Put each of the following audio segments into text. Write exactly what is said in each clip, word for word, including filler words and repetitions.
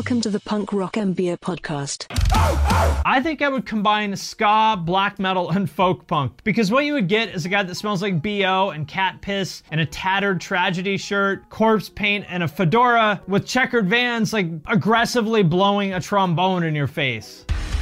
Welcome to the Punk Rock M B A podcast. I think I would combine ska, black metal, and folk punk, because what you would get is a guy that smells like B O and cat piss and a tattered Tragedy shirt, corpse paint, and a fedora with checkered Vans, like aggressively blowing a trombone in your face.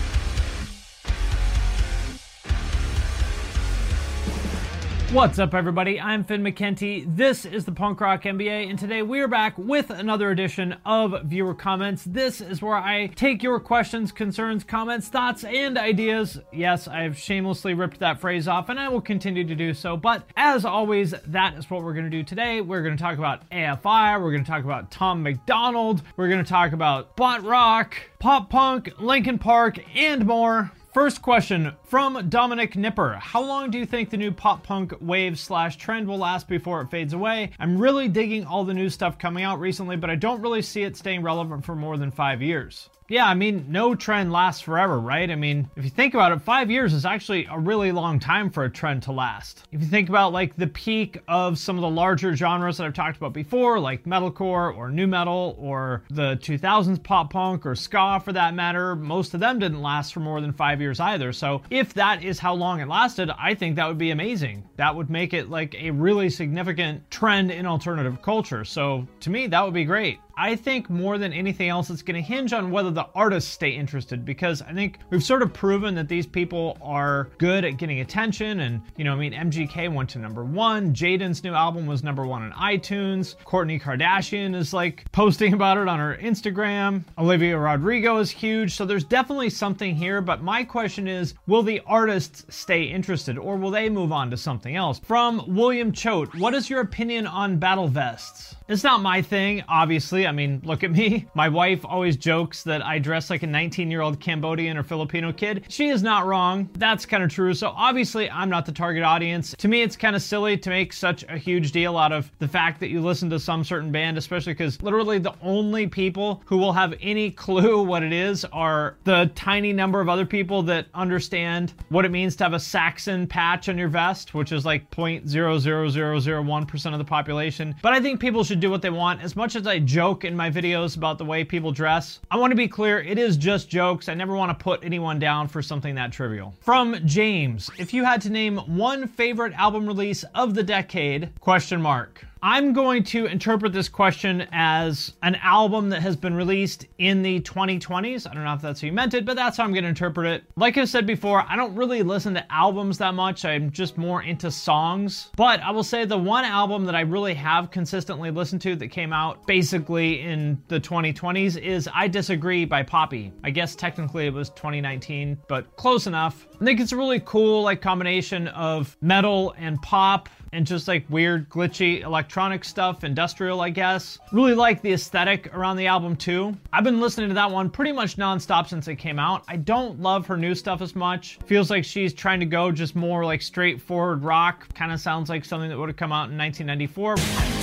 What's up, everybody? I'm Finn McKenty. This is the Punk Rock M B A, and today we are back with another edition of Viewer Comments. This is where I take your questions, concerns, comments, thoughts, and ideas. Yes, I have shamelessly ripped that phrase off, and I will continue to do so. But as always, that is what we're going to do today. We're going to talk about A F I. We're going to talk about Tom MacDonald. We're going to talk about butt rock, pop punk, Linkin Park, and more. First question from Dominic Nipper. How long do you think the new pop punk wave slash trend will last before it fades away? I'm really digging all the new stuff coming out recently, but I don't really see it staying relevant for more than five years. Yeah, I mean, no trend lasts forever, right? I mean, if you think about it, five years is actually a really long time for a trend to last. If you think about like the peak of some of the larger genres that I've talked about before, like metalcore or nu metal or the two thousands pop punk or ska for that matter, most of them didn't last for more than five years either. So if that is how long it lasted, I think that would be amazing. That would make it like a really significant trend in alternative culture. So to me, that would be great. I think more than anything else, it's going to hinge on whether the artists stay interested, because I think we've sort of proven that these people are good at getting attention. And, you know, I mean, M G K went to number one. Jaden's new album was number one on iTunes. Kourtney Kardashian is like posting about it on her Instagram. Olivia Rodrigo is huge. So there's definitely something here. But my question is, will the artists stay interested, or will they move on to something else? From William Choate, what is your opinion on battle vests? It's not my thing, obviously. I mean, look at me. My wife always jokes that I dress like a nineteen-year-old Cambodian or Filipino kid. She is not wrong. That's kind of true. So obviously, I'm not the target audience. To me, it's kind of silly to make such a huge deal out of the fact that you listen to some certain band, especially because literally the only people who will have any clue what it is are the tiny number of other people that understand what it means to have a Saxon patch on your vest, which is like zero point zero zero zero zero one percent of the population. But I think people should do what they want. As much as I joke in my videos about the way people dress, I want to be clear, it is just jokes. I never want to put anyone down for something that trivial. From James, if you had to name one favorite album release of the decade, question mark. I'm going to interpret this question as an album that has been released in the twenty twenties. I don't know if that's how you meant it, but that's how I'm going to interpret it. Like I said before, I don't really listen to albums that much. I'm just more into songs. But I will say the one album that I really have consistently listened to that came out basically in the twenty twenties is I Disagree by Poppy. I guess technically it was twenty nineteen, but close enough. I think it's a really cool like combination of metal and pop and just like weird glitchy electronic stuff, industrial, I guess. Really like the aesthetic around the album too. I've been listening to that one pretty much nonstop since it came out. I don't love her new stuff as much. Feels like she's trying to go just more like straightforward rock. Kind of sounds like something that would have come out in nineteen ninety-four.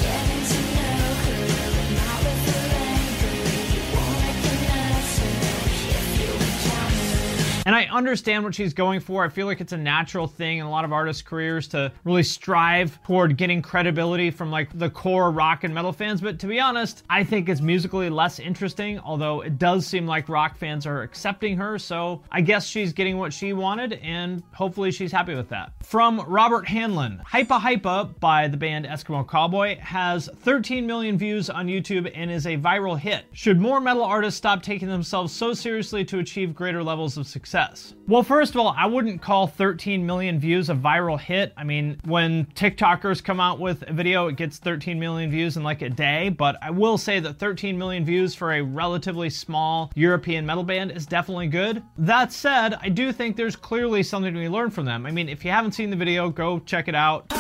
And I understand what she's going for. I feel like it's a natural thing in a lot of artists' careers to really strive toward getting credibility from like the core rock and metal fans. But to be honest, I think it's musically less interesting, although it does seem like rock fans are accepting her. So I guess she's getting what she wanted, and hopefully she's happy with that. From Robert Hanlon, Hypa Hypa by the band Eskimo Callboy has thirteen million views on YouTube and is a viral hit. Should more metal artists stop taking themselves so seriously to achieve greater levels of success? Well, first of all, I wouldn't call thirteen million views a viral hit. I mean, when TikTokers come out with a video, it gets thirteen million views in like a day. But I will say that thirteen million views for a relatively small European metal band is definitely good. That said, I do think there's clearly something to be learned from them. I mean, if you haven't seen the video, go check it out.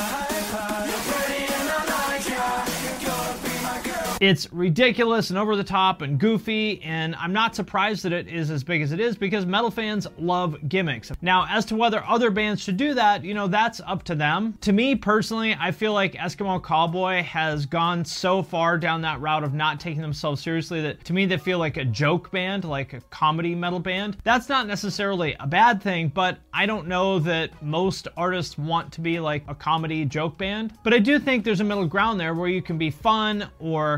It's ridiculous and over the top and goofy, and I'm not surprised that it is as big as it is because metal fans love gimmicks. Now, as to whether other bands should do that, you know, that's up to them. To me personally, I feel like Eskimo Callboy has gone so far down that route of not taking themselves seriously that to me they feel like a joke band, like a comedy metal band. That's not necessarily a bad thing, but I don't know that most artists want to be like a comedy joke band. But I do think there's a middle ground there where you can be fun or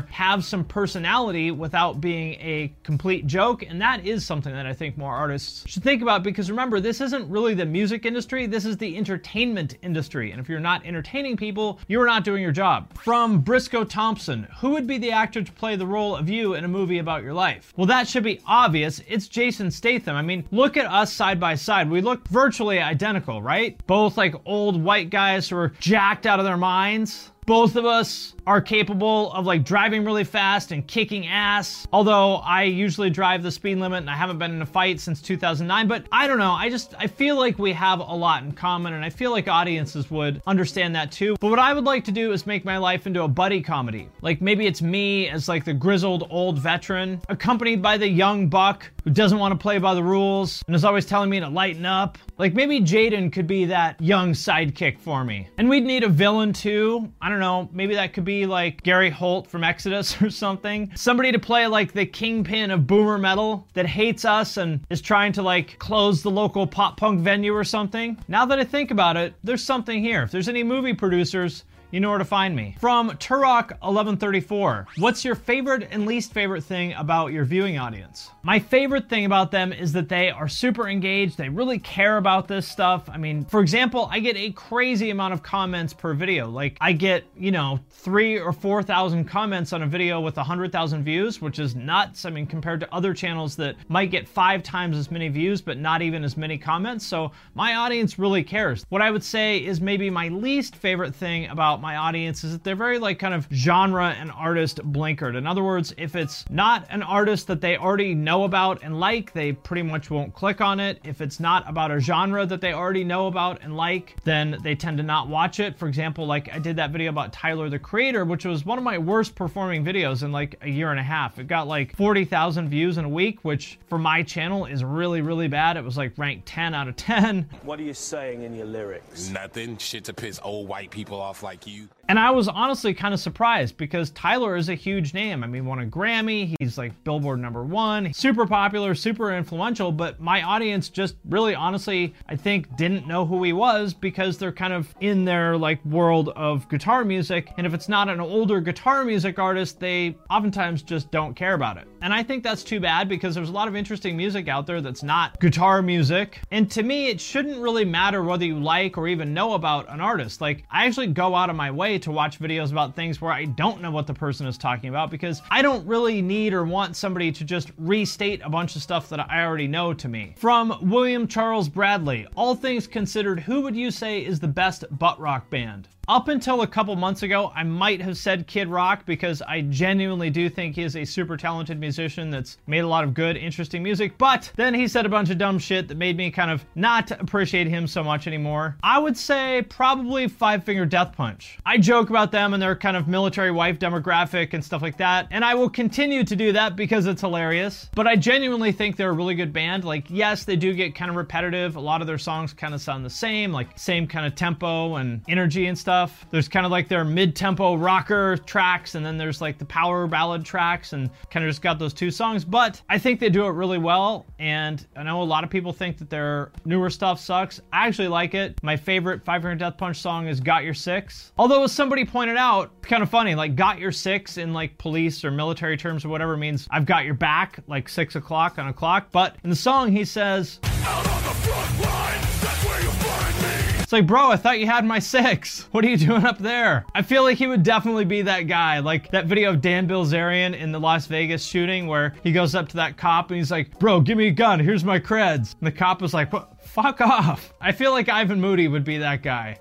have some personality without being a complete joke, and that is something that I think more artists should think about, because remember, this isn't really the music industry, this is the entertainment industry, and if you're not entertaining people, you're not doing your job. From Briscoe Thompson, who would be the actor to play the role of you in a movie about your life? Well, that should be obvious. It's Jason Statham. I mean, look at us side by side. We look virtually identical, right? Both like old white guys who are jacked out of their minds. Both of us are capable of like driving really fast and kicking ass. Although I usually drive the speed limit and I haven't been in a fight since two thousand nine, but I don't know. I just, I feel like we have a lot in common, and I feel like audiences would understand that too. But what I would like to do is make my life into a buddy comedy. Like maybe it's me as like the grizzled old veteran, accompanied by the young buck who doesn't want to play by the rules and is always telling me to lighten up. Like maybe Jaden could be that young sidekick for me. And we'd need a villain too. I don't know, maybe that could be like Gary Holt from Exodus or something. Somebody to play like the kingpin of boomer metal that hates us and is trying to like close the local pop punk venue or something. Now that I think about it, there's something here. If there's any movie producers, you know where to find me. From Turok eleven thirty-four, what's your favorite and least favorite thing about your viewing audience? My favorite thing about them is that they are super engaged. They really care about this stuff. I mean, for example, I get a crazy amount of comments per video. Like I get, you know, three or four thousand comments on a video with a hundred thousand views, which is nuts. I mean, compared to other channels that might get five times as many views, but not even as many comments. So my audience really cares. What I would say is maybe my least favorite thing about my audience is that they're very like kind of genre and artist blinkered. In other words, if it's not an artist that they already know about and like, they pretty much won't click on it. If it's not about a genre that they already know about and like, then they tend to not watch it. For example, like I did that video about Tyler, the Creator, which was one of my worst performing videos in like a year and a half. It got like forty thousand views in a week, which for my channel is really, really bad. It was like ranked ten out of ten. What are you saying in your lyrics? Nothing. Shit to piss old white people off like you. And I was honestly kind of surprised because Tyler is a huge name. I mean, won a Grammy, he's like Billboard number one, super popular, super influential, but my audience just really honestly, I think, didn't know who he was because they're kind of in their like world of guitar music. And if it's not an older guitar music artist, they oftentimes just don't care about it. And I think that's too bad because there's a lot of interesting music out there that's not guitar music. And to me, it shouldn't really matter whether you like or even know about an artist. Like I actually go out of my way to watch videos about things where I don't know what the person is talking about because I don't really need or want somebody to just restate a bunch of stuff that I already know to me. From William Charles Bradley, all things considered, who would you say is the best butt rock band? Up until a couple months ago, I might have said Kid Rock because I genuinely do think he is a super talented musician that's made a lot of good, interesting music, but then he said a bunch of dumb shit that made me kind of not appreciate him so much anymore. I would say probably Five Finger Death Punch. I joke about them and their kind of military wife demographic and stuff like that, and I will continue to do that because it's hilarious, but I genuinely think they're a really good band. Like, yes, they do get kind of repetitive. A lot of their songs kind of sound the same, like same kind of tempo and energy and stuff. There's kind of like their mid-tempo rocker tracks, and then there's like the power ballad tracks, and kind of just got those two songs, but I think they do it really well, and I know a lot of people think that their newer stuff sucks. I actually like it. My favorite Five Finger Death Punch song is Got Your Six. Although, as somebody pointed out, kind of funny, like Got Your Six in like police or military terms or whatever means I've got your back, like six o'clock on a clock, but in the song he says, out on the front line, that's where you'll find me. It's like, bro, I thought you had my six. What are you doing up there? I feel like he would definitely be that guy. Like that video of Dan Bilzerian in the Las Vegas shooting where he goes up to that cop and he's like, bro, give me a gun. Here's my creds. And the cop was like, what? Fuck off. I feel like Ivan Moody would be that guy.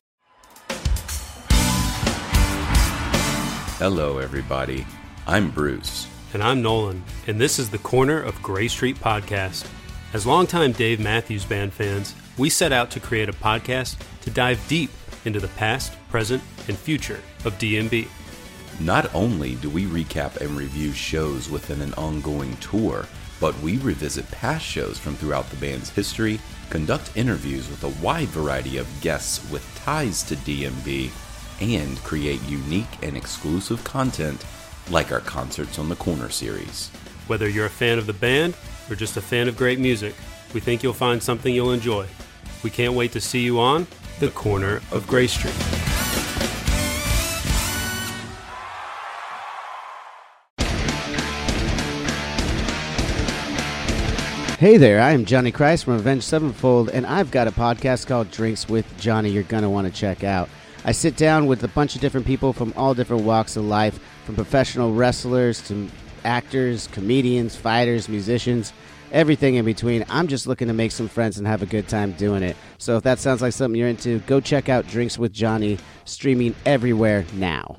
Hello, everybody. I'm Bruce. And I'm Nolan, and this is the Corner of Gray Street podcast. As longtime Dave Matthews Band fans, we set out to create a podcast to dive deep into the past, present, and future of D M B. Not only do we recap and review shows within an ongoing tour, but we revisit past shows from throughout the band's history, conduct interviews with a wide variety of guests with ties to D M B, and create unique and exclusive content like our Concerts on the Corner series. Whether you're a fan of the band or just a fan of great music, we think you'll find something you'll enjoy. We can't wait to see you on The Corner of Gray Street. Hey there, I am Johnny Christ from Avenged Sevenfold, and I've got a podcast called Drinks with Johnny you're going to want to check out. I sit down with a bunch of different people from all different walks of life, from professional wrestlers to actors, comedians, fighters, musicians, everything in between. I'm just looking to make some friends and have a good time doing it. So if that sounds like something you're into, go check out Drinks with Johnny, streaming everywhere now.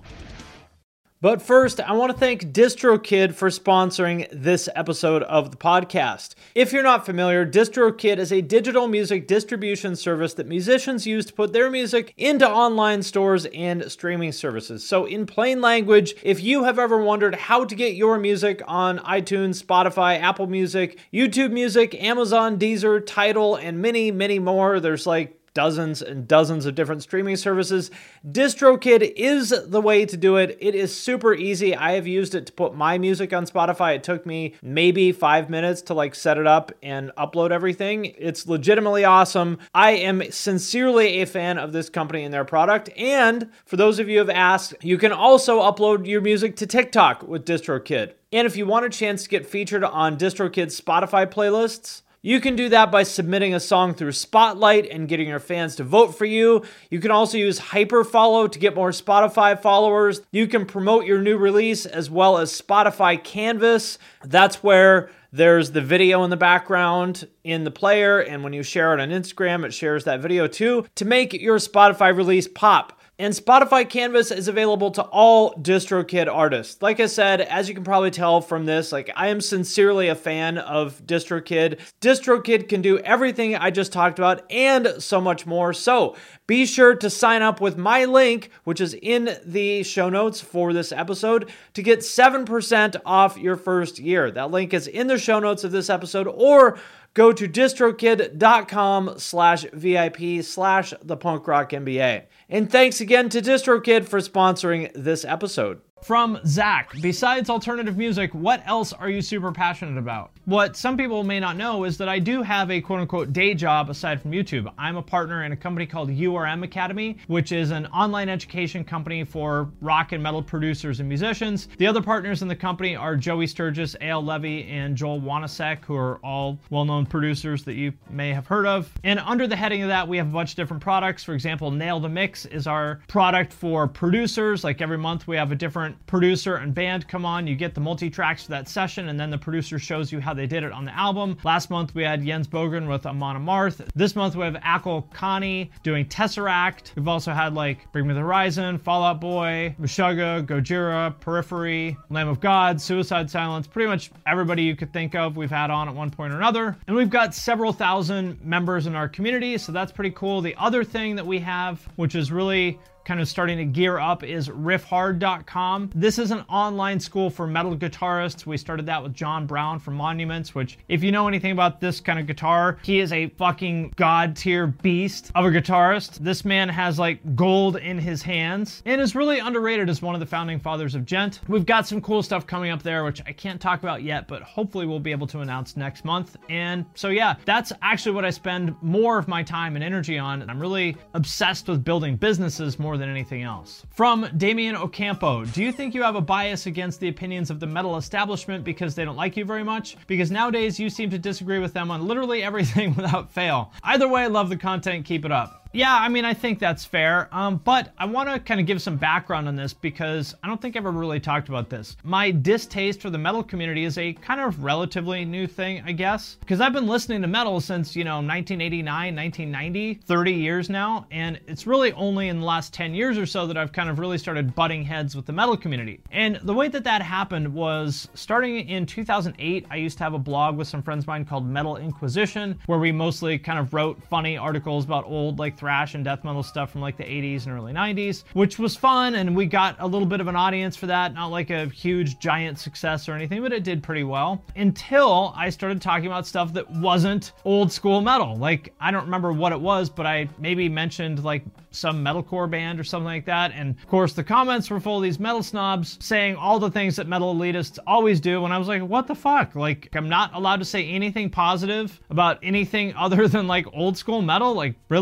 But first, I want to thank DistroKid for sponsoring this episode of the podcast. If you're not familiar, DistroKid is a digital music distribution service that musicians use to put their music into online stores and streaming services. So in plain language, if you have ever wondered how to get your music on iTunes, Spotify, Apple Music, YouTube Music, Amazon, Deezer, Tidal, and many, many more, there's like dozens and dozens of different streaming services, DistroKid is the way to do it. It is super easy. I have used it to put my music on Spotify. It took me maybe five minutes to like set it up and upload everything. It's legitimately awesome. I am sincerely a fan of this company and their product. And for those of you who have asked, you can also upload your music to TikTok with DistroKid. And if you want a chance to get featured on DistroKid's Spotify playlists, you can do that by submitting a song through Spotlight and getting your fans to vote for you. You can also use Hyperfollow to get more Spotify followers. You can promote your new release as well as Spotify Canvas. That's where there's the video in the background in the player, and when you share it on Instagram, it shares that video too to make your Spotify release pop. And Spotify Canvas is available to all DistroKid artists. Like I said, as you can probably tell from this, like I am sincerely a fan of DistroKid. DistroKid can do everything I just talked about and so much more. So be sure to sign up with my link, which is in the show notes for this episode, to get seven percent off your first year. That link is in the show notes of this episode, or go to distrokid.com slash VIP slash the punk rock MBA. And thanks again to DistroKid for sponsoring this episode. From Zach, besides alternative music, what else are you super passionate about? What some people may not know is that I do have a quote-unquote day job aside from YouTube. I'm a partner in a company called U R M Academy, which is an online education company for rock and metal producers and musicians. The other partners in the company are Joey Sturgis, A L Levy, and Joel Wanasek, who are all well-known producers that you may have heard of. And under the heading of that, we have a bunch of different products. For example, Nail the Mix is our product for producers. Like every month we have a different producer and band come on. You get the multi-tracks for that session, and then the producer shows you how they did it on the album. Last month we had Jens Bogren with Amon Amarth. This month we have Akil Kani doing Tesseract. We've also had like Bring Me the Horizon, Fall Out Boy, Meshuggah, Gojira, Periphery, Lamb of God, Suicide Silence. Pretty much everybody you could think of we've had on at one point or another. And we've got several thousand members in our community, so that's pretty cool. The other thing that we have, which is really kind of starting to gear up, is riff hard dot com. This is an online school for metal guitarists. We started that with John Brown from Monuments, which if you know anything about this kind of guitar, he is a fucking god tier beast of a guitarist. This man has like gold in his hands and is really underrated as one of the founding fathers of Gent. We've got some cool stuff coming up there, which I can't talk about yet, but hopefully we'll be able to announce next month. And so yeah, that's actually what I spend more of my time and energy on. I'm really obsessed with building businesses more than anything else. From Damian Ocampo, do you think you have a bias against the opinions of the metal establishment because they don't like you very much? Because nowadays you seem to disagree with them on literally everything without fail. Either way, I love the content, keep it up. Yeah, I mean, I think that's fair, um, but I want to kind of give some background on this because I don't think I've ever really talked about this. My distaste for the metal community is a kind of relatively new thing, I guess, because I've been listening to metal since, you know, nineteen eighty-nine, nineteen ninety, thirty years now, and it's really only in the last ten years or so that I've kind of really started butting heads with the metal community. And the way that that happened was starting in two thousand eight, I used to have a blog with some friends of mine called Metal Inquisition, where we mostly kind of wrote funny articles about old, like, thrash and death metal stuff from like the eighties and early nineties, which was fun, and we got a little bit of an audience for that. Not like a huge giant success or anything, but it did pretty well until I started talking about stuff that wasn't old school metal. Like, I don't remember what it was, but I maybe mentioned like some metalcore band or something like that, and of course the comments were full of these metal snobs saying all the things that metal elitists always do, and I was like, what the fuck? Like, I'm not allowed to say anything positive about anything other than like old school metal? Like, really? And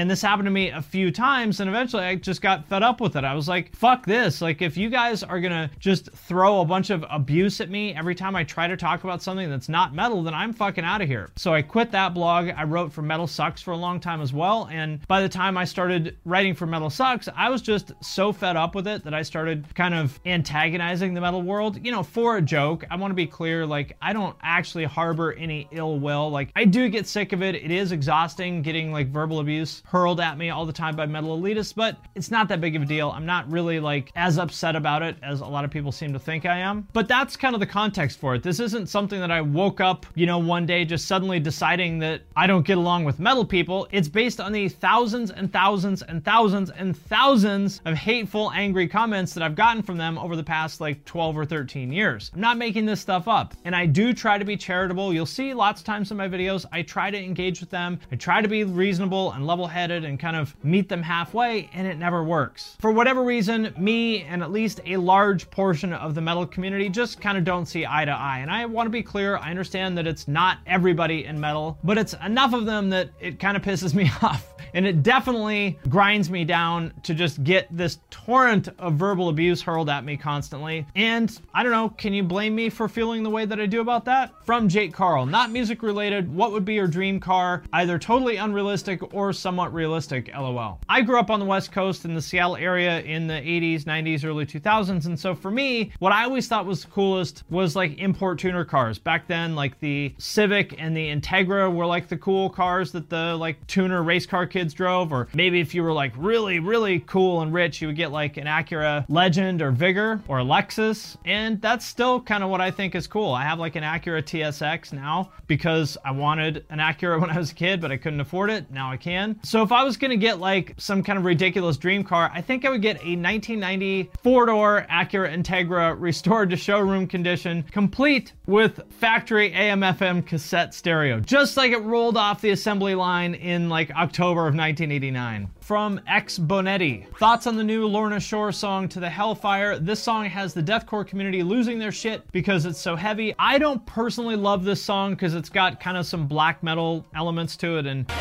And this happened to me a few times, and eventually I just got fed up with it. I was like, fuck this. Like, if you guys are gonna just throw a bunch of abuse at me every time I try to talk about something that's not metal, then I'm fucking out of here. So I quit that blog. I wrote for Metal Sucks for a long time as well, and by the time I started writing for Metal Sucks, I was just so fed up with it that I started kind of antagonizing the metal world, you know, for a joke. I want to be clear, like, I don't actually harbor any ill will. Like, I do get sick of it. It is exhausting getting like verbal abuse hurled at me all the time by metal elitists, but it's not that big of a deal. I'm not really like as upset about it as a lot of people seem to think I am. But that's kind of the context for it. This isn't something that I woke up, you know, one day just suddenly deciding that I don't get along with metal people. It's based on the thousands and thousands and thousands and thousands of hateful, angry comments that I've gotten from them over the past like twelve or thirteen years. I'm not making this stuff up. And I do try to be charitable. You'll see lots of times in my videos, I try to engage with them. I try to be reasonable and level-headed and kind of meet them halfway, and it never works. For whatever reason, me and at least a large portion of the metal community just kind of don't see eye to eye. And I want to be clear, I understand that it's not everybody in metal, but it's enough of them that it kind of pisses me off. And it definitely grinds me down to just get this torrent of verbal abuse hurled at me constantly. And I don't know, can you blame me for feeling the way that I do about that? From Jake Carl, not music related, what would be your dream car? Either totally unrealistic or somewhat realistic, lol. I grew up on the West Coast in the Seattle area in the eighties, nineties, early two thousands. And so for me, what I always thought was coolest was like import tuner cars. Back then, like the Civic and the Integra were like the cool cars that the like tuner race car kids drove. Or maybe if you were like really, really cool and rich, you would get like an Acura Legend or Vigor or a Lexus. And that's still kind of what I think is cool. I have like an Acura T S X now because I wanted an Acura when I was a kid, but I couldn't afford it. Now I can. So if I was going to get like some kind of ridiculous dream car, I think I would get a nineteen ninety four-door Acura Integra restored to showroom condition, complete with factory A M F M cassette stereo, just like it rolled off the assembly line in like October of nineteen eighty-nine. From X Bonetti. Thoughts on the new Lorna Shore song To the Hellfire? This song has the deathcore community losing their shit because it's so heavy. I don't personally love this song because it's got kind of some black metal elements to it, and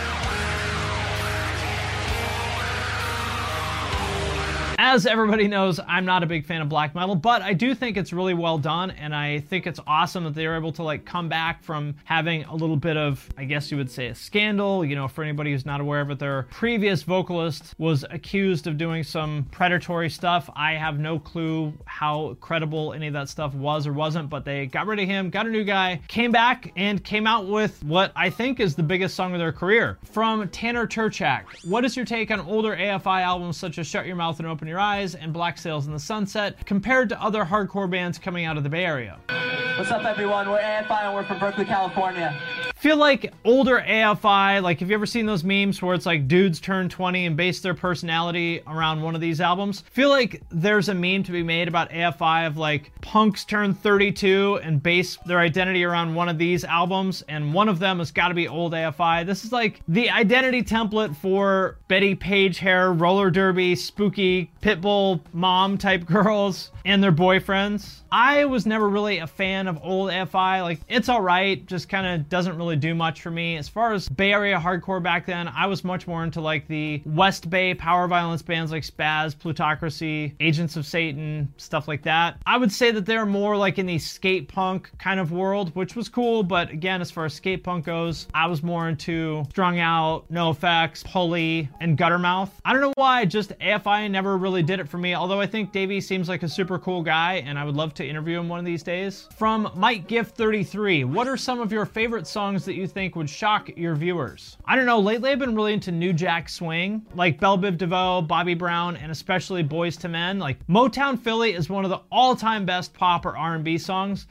as everybody knows, I'm not a big fan of black metal, but I do think it's really well done, and I think it's awesome that they were able to like come back from having a little bit of, I guess you would say, a scandal. You know, for anybody who's not aware of it, their previous vocalist was accused of doing some predatory stuff. I have no clue how credible any of that stuff was or wasn't, but they got rid of him, got a new guy, came back, and came out with what I think is the biggest song of their career. From Tanner Turchak. What is your take on older A F I albums such as Shut Your Mouth and Open Your Eyes and Black Sails in the Sunset compared to other hardcore bands coming out of the Bay Area? What's up, everyone? We're A F I and we're from Berkeley, California. Feel like older A F I, like have you ever seen those memes where it's like dudes turn twenty and base their personality around one of these albums? Feel like there's a meme to be made about A F I of like punks turn thirty-two and base their identity around one of these albums, and one of them has got to be old A F I. This is like the identity template for Betty Page hair, roller derby, spooky pitbull mom type girls and their boyfriends. I was never really a fan of old A F I. Like, it's all right, just kind of doesn't really do much for me. As far as Bay Area hardcore back then, I was much more into like the West Bay power violence bands like Spaz, Plutocracy, Agents of Satan, stuff like that. I would say that they're more like in the skate punk kind of world, which was cool, but again, as far as skate punk goes, I was more into Strung Out, NoFX, Pulley, and Guttermouth. I don't know why, just A F I never really did it for me, although I think Davey seems like a super cool guy, and I would love to interview him one of these days. From Mike Gift thirty-three, what are some of your favorite songs that you think would shock your viewers? I don't know, lately I've been really into New Jack Swing, like Belle Biv DeVoe, Bobby Brown, and especially Boyz two Men. Like, Motown Philly is one of the all-time best pop or R and B songs.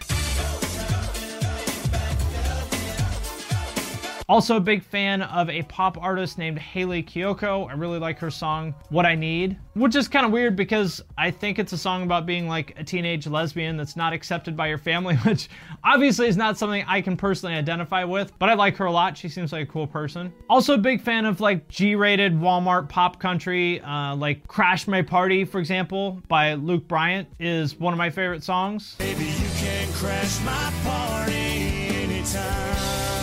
Also a big fan of a pop artist named Hayley Kiyoko. I really like her song, What I Need, which is kind of weird because I think it's a song about being like a teenage lesbian that's not accepted by your family, which obviously is not something I can personally identify with, but I like her a lot. She seems like a cool person. Also a big fan of like G-rated Walmart pop country, uh, like Crash My Party, for example, by Luke Bryant is one of my favorite songs. Baby, you can crash my party anytime.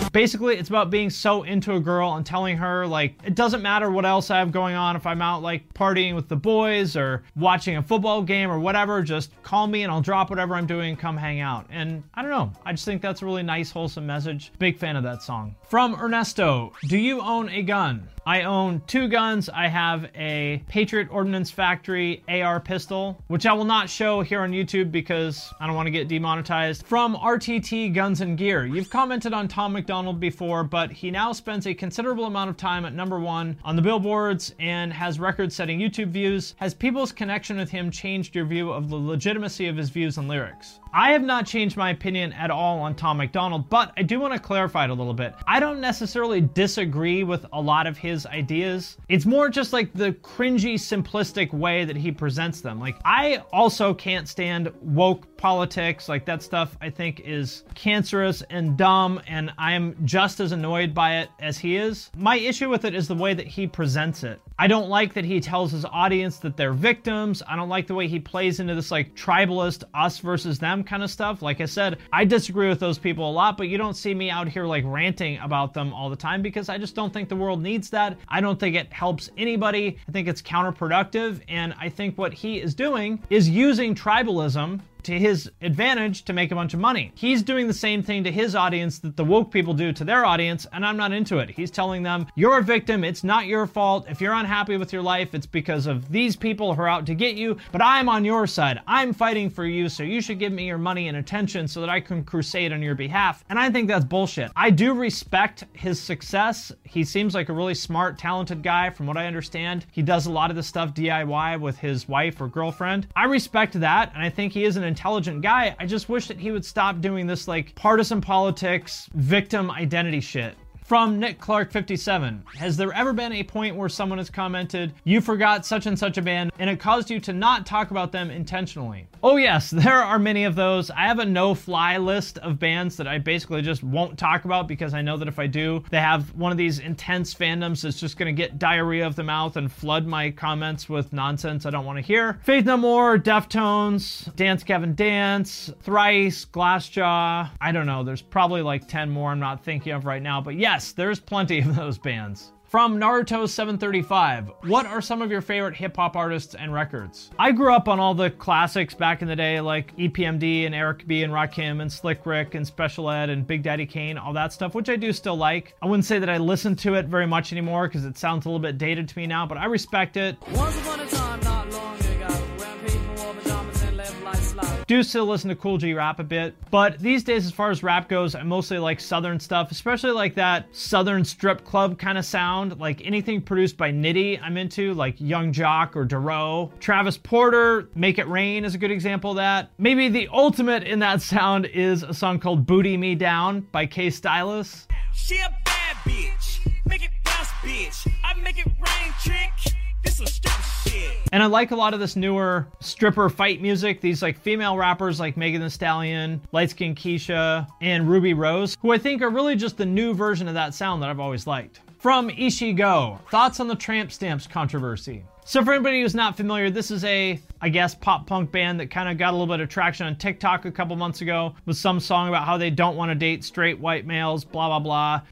Basically, it's about being so into a girl and telling her, like, it doesn't matter what else I have going on. If I'm out, like, partying with the boys or watching a football game or whatever, just call me and I'll drop whatever I'm doing and come hang out. And I don't know. I just think that's a really nice, wholesome message. Big fan of that song. From Ernesto, do you own a gun? I own two guns. I have a Patriot Ordnance Factory A R pistol, which I will not show here on YouTube because I don't want to get demonetized. From R T T Guns and Gear, you've commented on Tom MacDonald before, but he now spends a considerable amount of time at number one on the billboards and has record-setting YouTube views. Has people's connection with him changed your view of the legitimacy of his views and lyrics? I have not changed my opinion at all on Tom MacDonald, but I do want to clarify it a little bit. I don't necessarily disagree with a lot of his ideas. It's more just like the cringy, simplistic way that he presents them. Like, I also can't stand woke politics. Like, that stuff I think is cancerous and dumb, and I am just as annoyed by it as he is. My issue with it is the way that he presents it. I don't like that he tells his audience that they're victims. I don't like the way he plays into this like tribalist us versus them kind of stuff. Like I said, I disagree with those people a lot, but you don't see me out here like ranting about them all the time because I just don't think the world needs that. I don't think it helps anybody. I think it's counterproductive, and I think what he is doing is using tribalism to his advantage to make a bunch of money. He's doing the same thing to his audience that the woke people do to their audience, and I'm not into it. He's telling them, you're a victim, it's not your fault. If you're unhappy with your life, it's because of these people who are out to get you, but I'm on your side. I'm fighting for you, so you should give me your money and attention so that I can crusade on your behalf. And I think that's bullshit. I do respect his success. He seems like a really smart, talented guy from what I understand. He does a lot of this stuff D I Y with his wife or girlfriend. I respect that, and I think he is an intelligent guy. I just wish that he would stop doing this like partisan politics, victim identity shit. From Nick Clark fifty-seven, has there ever been a point where someone has commented, you forgot such and such a band, and it caused you to not talk about them intentionally? Oh yes, there are many of those. I have a no-fly list of bands that I basically just won't talk about because I know that if I do, they have one of these intense fandoms that's just gonna get diarrhea of the mouth and flood my comments with nonsense I don't want to hear. Faith No More, Deftones, Dance Gavin Dance, Thrice, Glassjaw. I don't know, there's probably like ten more I'm not thinking of right now, but yes, there's plenty of those bands. From Naruto seven thirty-five, what are some of your favorite hip-hop artists and records? I grew up on all the classics back in the day, like E P M D and Eric B and Rakim and Slick Rick and Special Ed and Big Daddy Kane, all that stuff, which I do still like. I wouldn't say that I listen to it very much anymore because it sounds a little bit dated to me now, but I respect it. Once upon a time, not long ago, when people wore pajamas and lived life slow. Do still listen to Cool G rap a bit, but these days as far as rap goes, I mostly like Southern stuff, especially like that Southern strip club kind of sound, like anything produced by Nitty I'm into, like Young Jock or Dero. Travis Porter, Make It Rain is a good example of that. Maybe the ultimate in that sound is a song called Booty Me Down by K Stylus. She a bad bitch, make it bounce bitch, I make it rain trick. This is strip shit. And I like a lot of this newer stripper fight music. These like female rappers like Megan Thee Stallion, Light Skin Keisha, and Ruby Rose, who I think are really just the new version of that sound that I've always liked. From Ishigo, thoughts on the Tramp Stamps controversy? So for anybody who's not familiar, this is a, I guess, pop punk band that kind of got a little bit of traction on TikTok a couple months ago with some song about how they don't want to date straight white males, blah, blah, blah.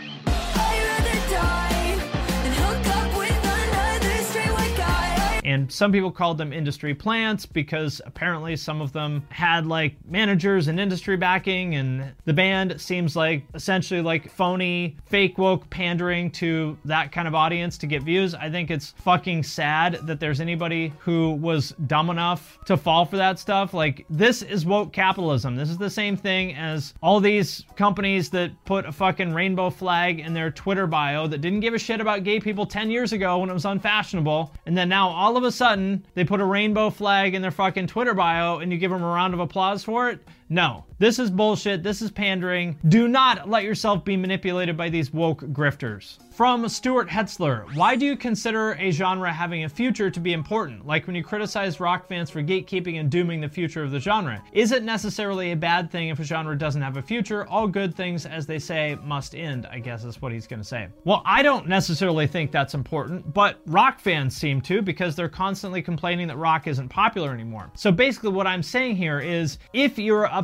And some people called them industry plants because apparently some of them had like managers and industry backing, and the band seems like essentially like phony, fake woke pandering to that kind of audience to get views. I think it's fucking sad that there's anybody who was dumb enough to fall for that stuff. Like, this is woke capitalism. This is the same thing as all these companies that put a fucking rainbow flag in their Twitter bio that didn't give a shit about gay people ten years ago when it was unfashionable, and then now all of a sudden they put a rainbow flag in their fucking Twitter bio and you give them a round of applause for it? No. This is bullshit. This is pandering. Do not let yourself be manipulated by these woke grifters. From Stuart Hetzler, why do you consider a genre having a future to be important? Like when you criticize rock fans for gatekeeping and dooming the future of the genre. Is it necessarily a bad thing if a genre doesn't have a future? All good things, as they say, must end, I guess is what he's gonna say. Well, I don't necessarily think that's important, but rock fans seem to, because they're constantly complaining that rock isn't popular anymore. So basically what I'm saying here is, if you're upset that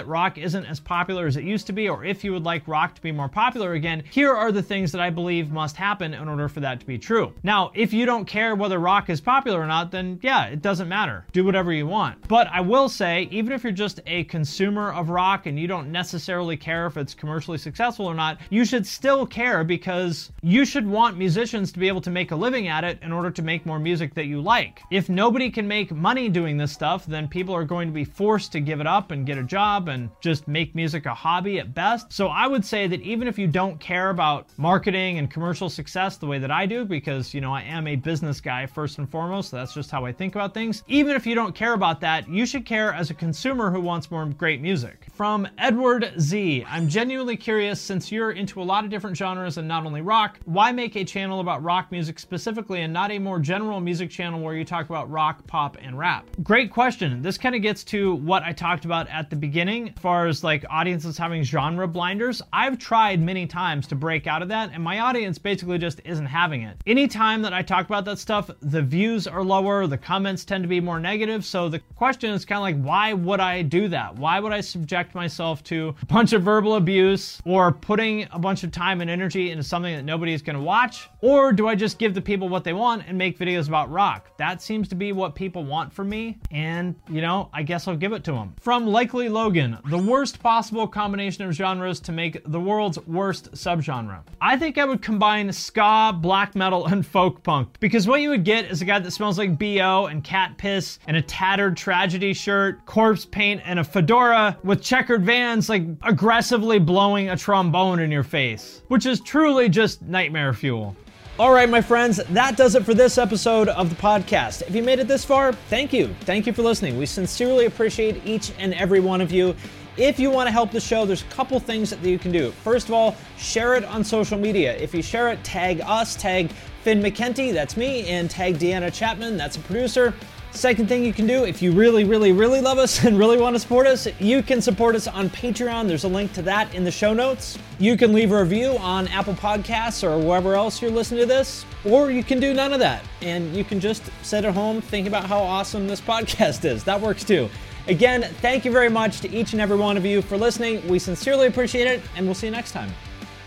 rock isn't as popular as it used to be, or if you would like rock to be more popular again, here are the things that I believe must happen in order for that to be true. Now, if you don't care whether rock is popular or not, then yeah, it doesn't matter. Do whatever you want. But I will say, even if you're just a consumer of rock and you don't necessarily care if it's commercially successful or not, you should still care, because you should want musicians to be able to make a living at it in order to make more music that you like. If nobody can make money doing this stuff, then people are going to be forced to give it up and get a job and just make music a hobby at best. So I would say that even if you don't care about marketing and commercial success the way that I do, because, you know, I am a business guy first and foremost, so that's just how I think about things. Even if you don't care about that, you should care as a consumer who wants more great music. From Edward Z, I'm genuinely curious, since you're into a lot of different genres and not only rock, why make a channel about rock music specifically and not a more general music channel where you talk about rock, pop, and rap? Great question. This kind of gets to what I talked about at the beginning, as far as like audiences having genre blinders. I've tried many times to break out of that, and my audience basically just isn't having it. Anytime that I talk about that stuff, the views are lower, the comments tend to be more negative, so the question is kind of like, why would I do that? Why would I subject myself to a bunch of verbal abuse or putting a bunch of time and energy into something that nobody's gonna watch? Or do I just give the people what they want and make videos about rock? That seems to be what people want from me, and, you know, I guess I'll give it to them. From Likely Logan, the worst possible combination of genres to make the world's worst subgenre. I think I would combine ska, black metal, and folk punk, because what you would get is a guy that smells like B O and cat piss and a tattered Tragedy shirt, corpse paint, and a fedora with checkered Vans, like aggressively blowing a trombone in your face, which is truly just nightmare fuel. All right, my friends, that does it for this episode of the podcast. If you made it this far, thank you. Thank you for listening. We sincerely appreciate each and every one of you. If you want to help the show, there's a couple things that you can do. First of all, share it on social media. If you share it, tag us, tag Finn McKenty, that's me, and tag Deanna Chapman, that's a producer. Second thing you can do, if you really, really, really love us and really want to support us, you can support us on Patreon. There's a link to that in the show notes. You can leave a review on Apple Podcasts or wherever else you're listening to this, or you can do none of that, and you can just sit at home thinking about how awesome this podcast is. That works too. Again, thank you very much to each and every one of you for listening. We sincerely appreciate it, and we'll see you next time.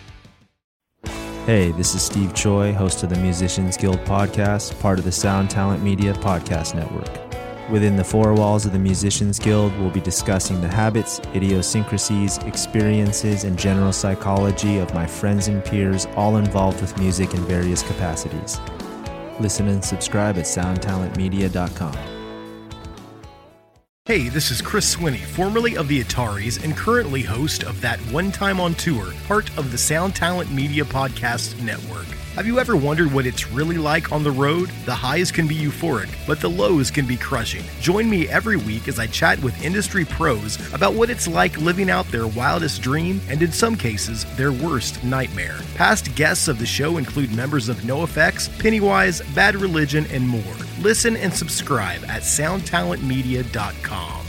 Hey, this is Steve Choi, host of the Musicians Guild podcast, part of the Sound Talent Media Podcast Network. Within the four walls of the Musicians Guild, we'll be discussing the habits, idiosyncrasies, experiences, and general psychology of my friends and peers, all involved with music in various capacities. Listen and subscribe at sound talent media dot com. Hey, this is Chris Swinney, formerly of the Ataris and currently host of That One Time on Tour, part of the Sound Talent Media Podcast Network. Have you ever wondered what it's really like on the road? The highs can be euphoric, but the lows can be crushing. Join me every week as I chat with industry pros about what it's like living out their wildest dream and, in some cases, their worst nightmare. Past guests of the show include members of NoFX, Pennywise, Bad Religion, and more. Listen and subscribe at sound talent media dot com.